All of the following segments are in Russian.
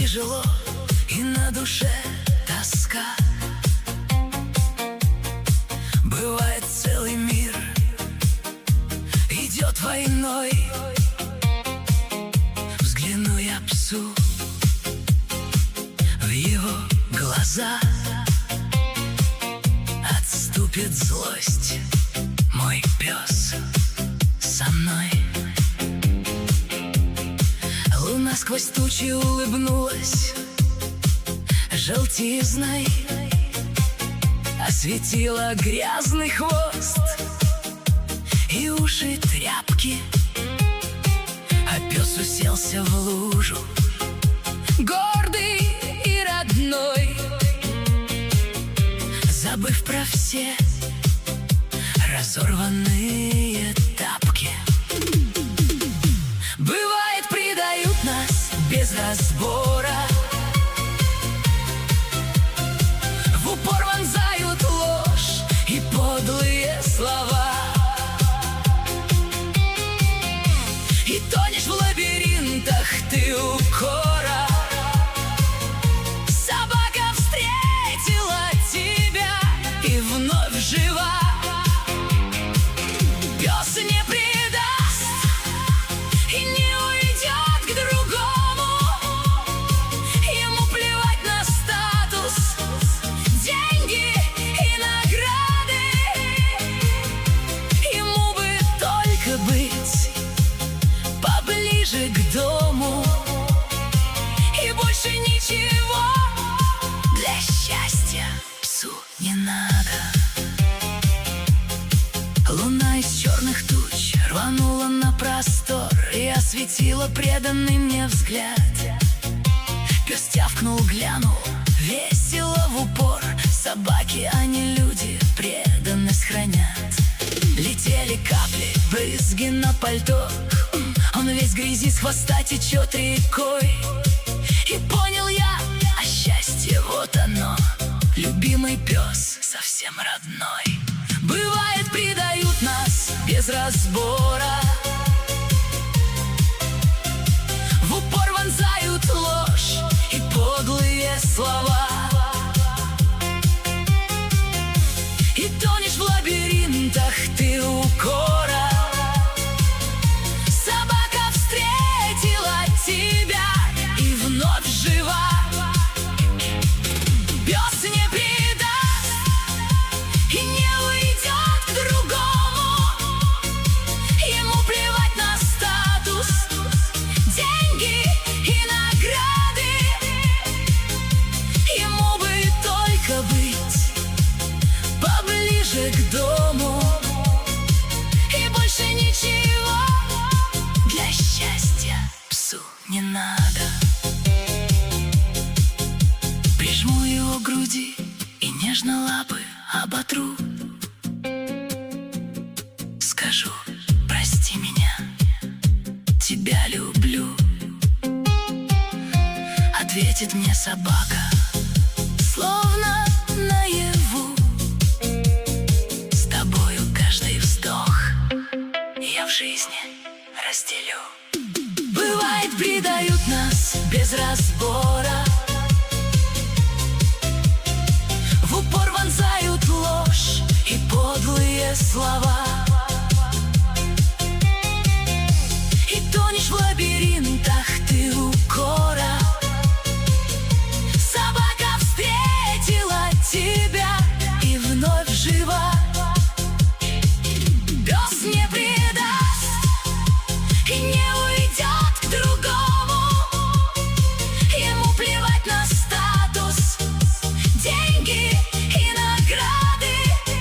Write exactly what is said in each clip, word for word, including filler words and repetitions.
тяжело и на душе тоска. Бывает, целый мир идет войной. Взгляну я псу в его глаза, отступит злость, мой пес со мной. Луна сквозь тучи улыбнулась желтизной, осветила грязный хвост и уши тряпки, а пес уселся в лужу, гордый и родной, забыв про все разорванные тапки. Бывает, предают нас без разбора, в упор вонзают ложь и подлые слова, и тонешь в лабиринтах ты укора. Собака встретила тебя и вновь жива. Пес не предаст и не уйдет к другому. Ему плевать на статус, деньги и награды. Ему бы только быть поближе к дому, и больше ничего для счастья псу не надо. Луна из черных туч рванула на простор и осветила преданный мне взгляд. Пес тявкнул, глянул весело в упор. Собаки, а не люди, преданность хранят. Летели капли, брызги на пальто, он весь в грязи, с хвоста течет рекой. И понял я, а счастье вот оно, любимый пес совсем родной. Бывает, предают нас без разбора, в упор вонзают ложь и подлые слова, и тонешь в лабиринтах ты укора. Собака встретила тебя и вновь жива. Пес не предаст и не уйдет к другому. Ему плевать на статус, деньги и награды. Ему бы только быть поближе к дому, и больше ничего для счастья псу не надо. Прижму его к груди и нежно лапы оботру. Скажу: прости меня, тебя люблю. Ответит мне собака, словно наяву: с тобою каждый вздох я в жизни разделю. Бывает, предают нас без разбора, в упор вонзают ложь и подлые слова, и тонешь в лабиринтах ты укора. Собака встретила тебя и вновь жива. Пес не предаст и не уйдет к другому. Ему плевать на статус, деньги и награды.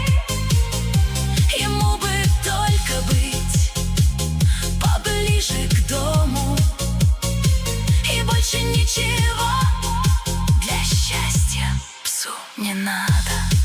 Ему бы только быть поближе к дому, и больше ничего для счастья псу не надо.